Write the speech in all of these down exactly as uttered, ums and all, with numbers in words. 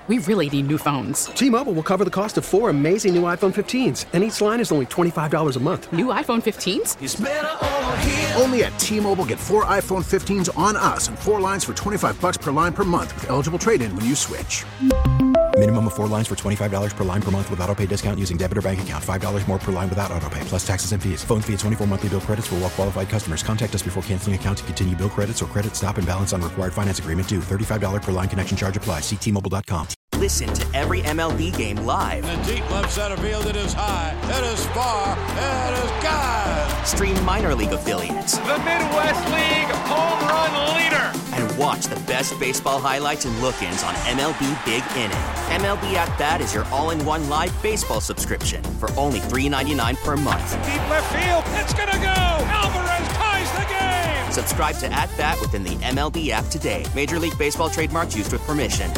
we really need new phones. T-Mobile will cover the cost of four amazing new iPhone fifteens, and each line is only twenty-five dollars a month. New iPhone fifteens? It's better over here. Only at T-Mobile, get four iPhone fifteens on us and four lines for twenty-five dollars per line per month with eligible trade-in when you switch. Minimum of four lines for twenty-five dollars per line per month with autopay discount using debit or bank account. five dollars more per line without autopay, plus taxes and fees. Phone fee at twenty-four monthly bill credits for well-qualified customers. Contact us before canceling account to continue bill credits or credit stop and balance on required finance agreement due. thirty-five dollars per line connection charge applies. See T Mobile dot com. Listen to every M L B game live. In the deep left center field, it is high, it is far, it is gone. Stream minor league affiliates. The Midwest League home run leader. And watch the best baseball highlights and look-ins on M L B Big Inning. M L B At Bat is your all-in-one live baseball subscription for only three dollars and ninety-nine cents per month. Deep left field, it's gonna go. Alvarez ties the game. Subscribe to At Bat within the M L B app today. Major League Baseball trademarks used with permission.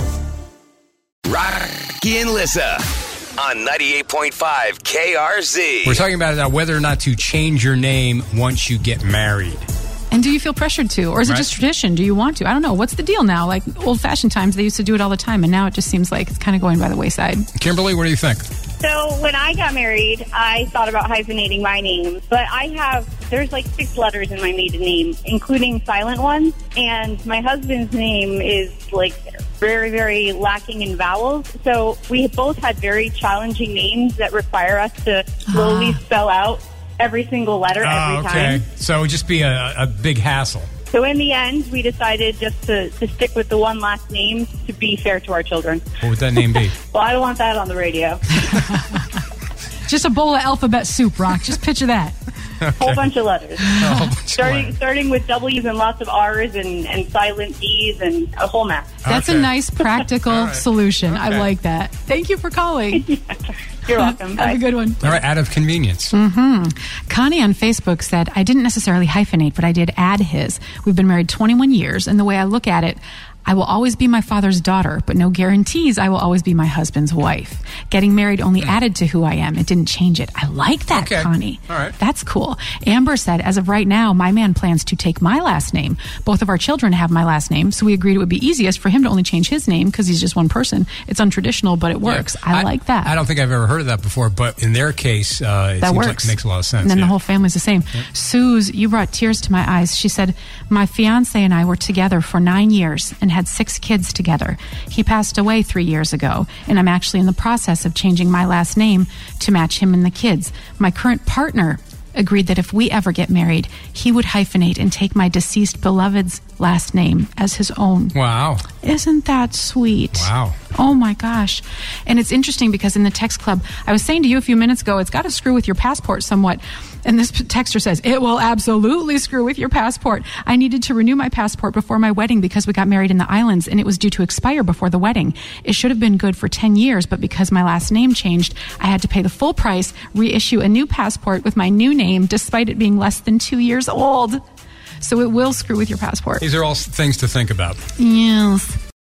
Rocky and Lissa on ninety-eight point five K R Z. We're talking about uh, whether or not to change your name once you get married. And do you feel pressured to? Or is it right. just tradition? Do you want to? I don't know. What's the deal now? Like old-fashioned times, they used to do it all the time, and now it just seems like it's kind of going by the wayside. Kimberly, what do you think? So when I got married, I thought about hyphenating my name. But I have, there's like six letters in my maiden name, including silent ones. And my husband's name is like very, very lacking in vowels. So we both had very challenging names that require us to slowly ah. spell out every single letter oh, every okay. time. So it would just be a, a big hassle. So in the end, we decided just to, to stick with the one last name to be fair to our children. What would that name be? Well, I don't want that on the radio. Just a bowl of alphabet soup, Rock. Just picture that. Okay. Whole bunch of letters. whole bunch starting of starting with W's and lots of R's and, and silent D's and a whole mess. That's okay. A nice practical right. solution. Okay. I like that. Thank you for calling. You're welcome. Have Bye. a good one. All right, out of convenience. Mm-hmm. Connie on Facebook said, I didn't necessarily hyphenate, but I did add his. We've been married twenty-one years, and the way I look at it, I will always be my father's daughter, but no guarantees I will always be my husband's wife. Getting married only added to who I am. It didn't change it. I like that, okay. Connie. All right. That's cool. Amber said, as of right now, my man plans to take my last name. Both of our children have my last name, so we agreed it would be easiest for him to only change his name because he's just one person. It's untraditional, but it works. Yeah. I, I like that. I don't think I've ever heard of that before, but in their case, uh, it that seems works. like it makes a lot of sense. And then yeah. the whole family's the same. Yep. Suze, you brought tears to my eyes. She said, my fiance and I were together for nine years and had six kids together. He passed away three years ago, and I'm actually in the process of changing my last name to match him and the kids. My current partner agreed that if we ever get married, he would hyphenate and take my deceased beloved's last name as his own. Wow. Isn't that sweet? Wow. Oh my gosh. And it's interesting because in the text club, I was saying to you a few minutes ago, it's got to screw with your passport somewhat. And this texter says, it will absolutely screw with your passport. I needed to renew my passport before my wedding because we got married in the islands and it was due to expire before the wedding. It should have been good for ten years, but because my last name changed, I had to pay the full price, reissue a new passport with my new name, despite it being less than two years old. So it will screw with your passport. These are all things to think about. Yes.